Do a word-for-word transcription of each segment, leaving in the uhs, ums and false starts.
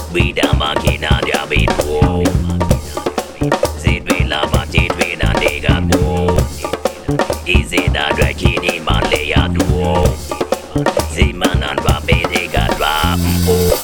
Vida máquina de habituo. Zid vela batit vena nega bo. Izina drakini malaya duo. Zimanan va bedega dwa mpo.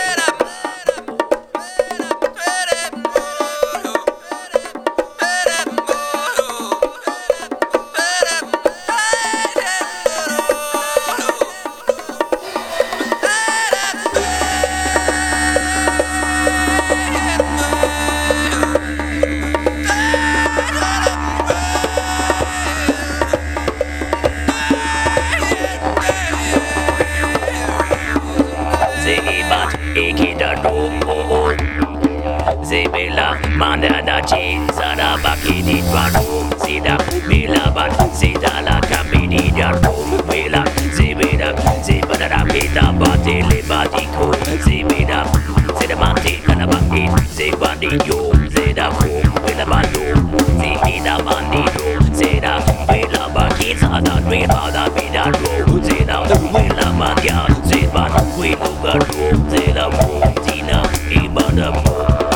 Zebela manda da che zara bakini twaro zida bela bat zida la kapini daro bela zebeda zebada da beta batele batiko zebeda zeda mate kana bakit zebandi yo zeda ko bela bando zida bandido zeda bela bakit zada bela da beda ro zeda bela magia zeba we lugar ro zeda mo zina ibada mo.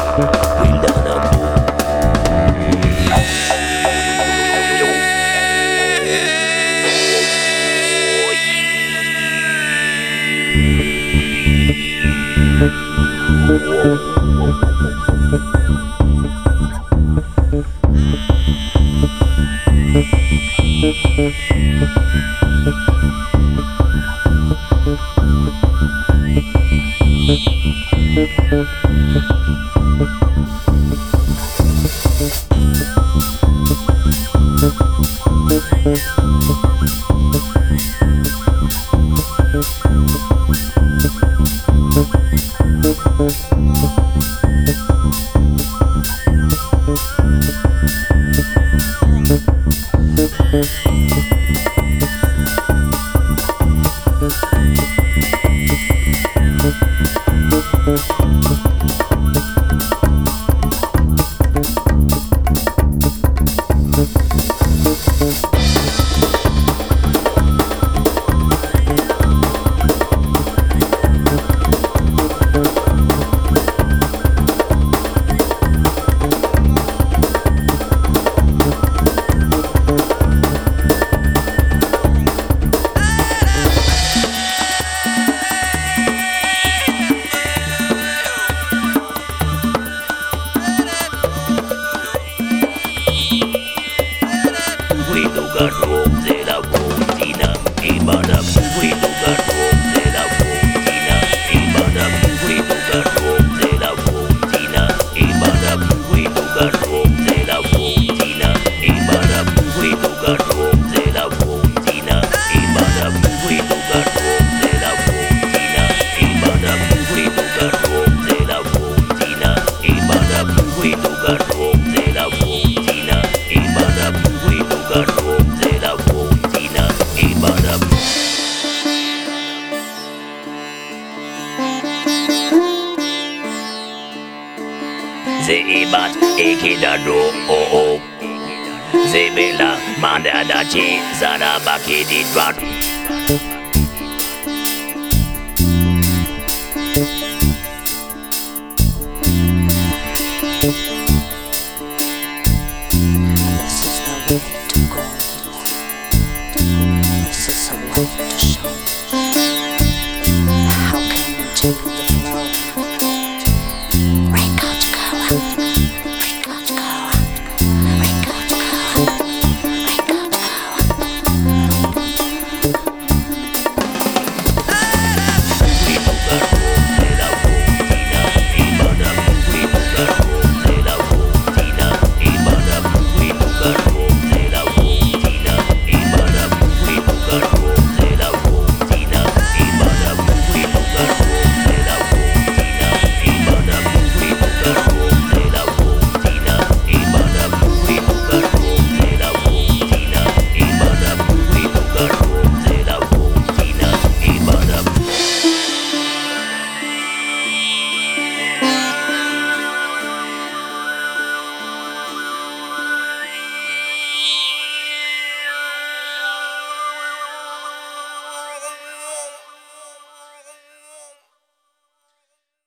Zebat ekidado oh oh Zebela manda da che zara bakidi dwatu